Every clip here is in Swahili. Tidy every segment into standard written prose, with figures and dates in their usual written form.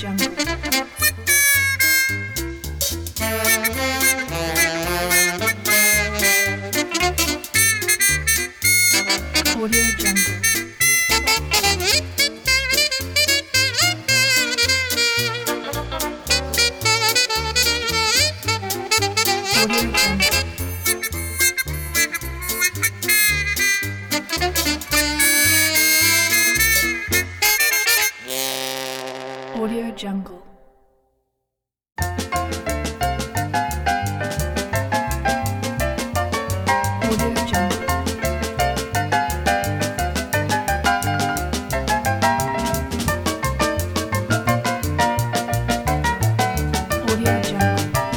Jungle. Audio Jungle. Audio Jungle. Audio Jungle. Audio Jungle. Audio Jungle.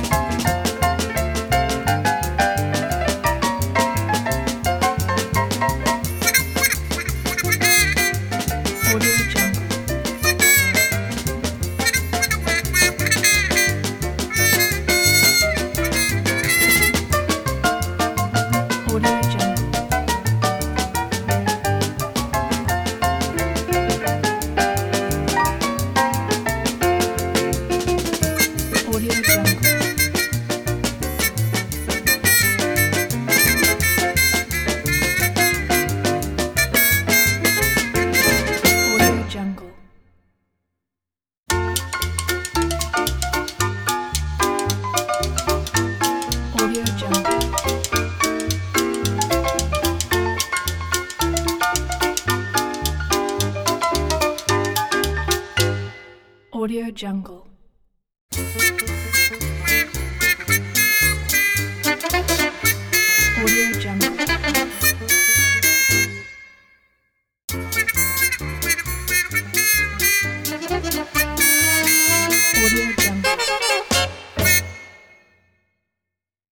Audio Jungle. Audio Jungle. Audio Jungle. Audio Jungle. Audio Jungle. Audio Jungle. Audio Jungle. Audio Jungle.